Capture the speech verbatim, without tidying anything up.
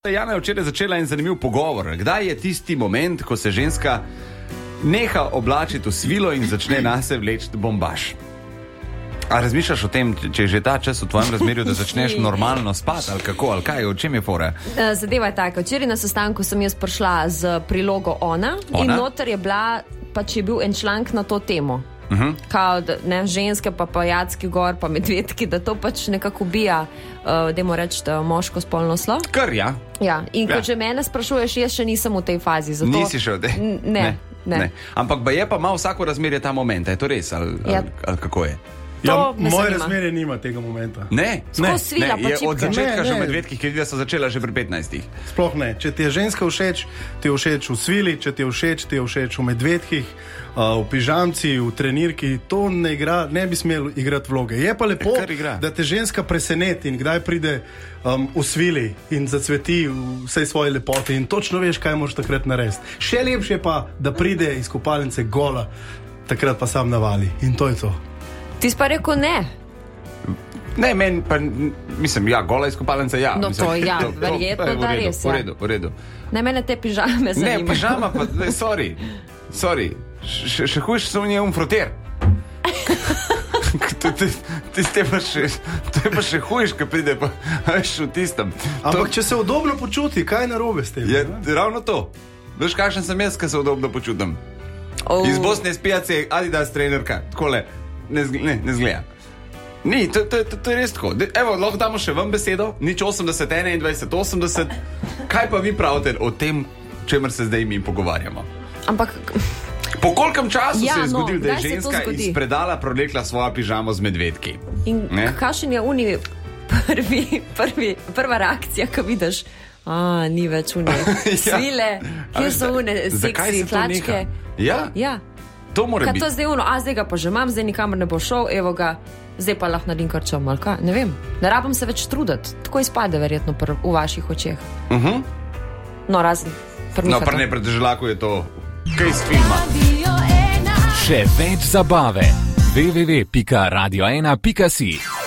Jana je včeraj začela en zanimiv pogovor. Kdaj je tisti moment, ko se ženska neha oblačiti v svilo in začne nase vleči bombaž? A razmišljaš o tem, če je že ta čas v tvojem razmerju, da začneš normalno spati, ali kako, ali kaj, o čem je fora? Zadeva je taka. Včeraj na sestanku sem jaz prišla z prilogo Ona, Ona? in noter je bila, pač je bil en članek na to temo. Uh-huh. Kao, da, ne, ženske pa pajacki gor, pa medvedki, da to pač nekako ubija, uh, dajmo reči, moško spolno slo. Kar, ja. Ja, in ja. Ko že mene sprašuješ, jaz še nisem v tej fazi. Zato... Nisi še v tej? Ne, ne. ne. ne. Ampak ba je pa malo vsako razmerje ta moment, je to res, ali, ja. ali, ali kako je? Ja, moje razmerje nima tega momenta. Ne, ne. Svila, ne. Je od začetka ne, že ne. medvedkih, ki je začela že pri petnajstih. Sploh ne. Če ti je ženska všeč, ti je všeč v svili, če ti je všeč, ti je všeč v medvedkih, uh, v pižamci, v trenirki, to ne, igra, ne bi smel igrati vloge. Je pa lepo, da te ženska preseneti in kdaj pride um, v svili in zacveti v vsej svoji lepoti in točno veš, kaj moraš takrat narediti. Še lepše pa, da pride iz kopalnice gola, takrat pa sam navali. In to je to. Ti si pa rekel ne. Ne, meni pa, mislim, ja, gola izkopalnica, ja. No mislim, to, ja, to, verjetno, to, da res, ja. V redu, v redu. Ne, mene te pižame zanimajo. Ne, pižama pa, ne, sorry, sorry, še, še hujš so v njej um froter. To je pa še hujš, ko pride pa veš v tistem. Ampak če se udobno počuti, kaj je narobe s tem? Je ravno to. Veš, kakšen sem jaz, ko se udobno počutim. Oh. Iz Bosne iz pijace Adidas trenerka, takole, ne, ne, ne zgleda. Ni, to, to, to, to je res tako. De, evo, lahko damo še vam besedo, nič osemdeset, enaindvajset, osemdeset. Kaj pa vi pravite o tem, čemer se zdaj mi pogovarjamo? Ampak... Po kolkem času ja, se je zgodil, no, da je ženska iz predala prolekla svojo pižamo z medvedki? In kakšen je uni prvi, prvi, prva reakcija, ko vidiš, a, ni več uni svile, kje so une seksi hlačke? Ja, ja. To mora Kaj biti. To zdaj uno, a zdaj ga pa že imam, zdaj nikamor ne bo šel, evo ga, zdaj pa lahko naredim kar čem, ali kaj, ne vem. Ne rabim se več truditi, tako izpade verjetno pr, v vaših očeh. Uh-huh. No, razen. No, pa ne pred želaku je to, kaj iz filma. Še več zabave. w w w pika radio ena pika si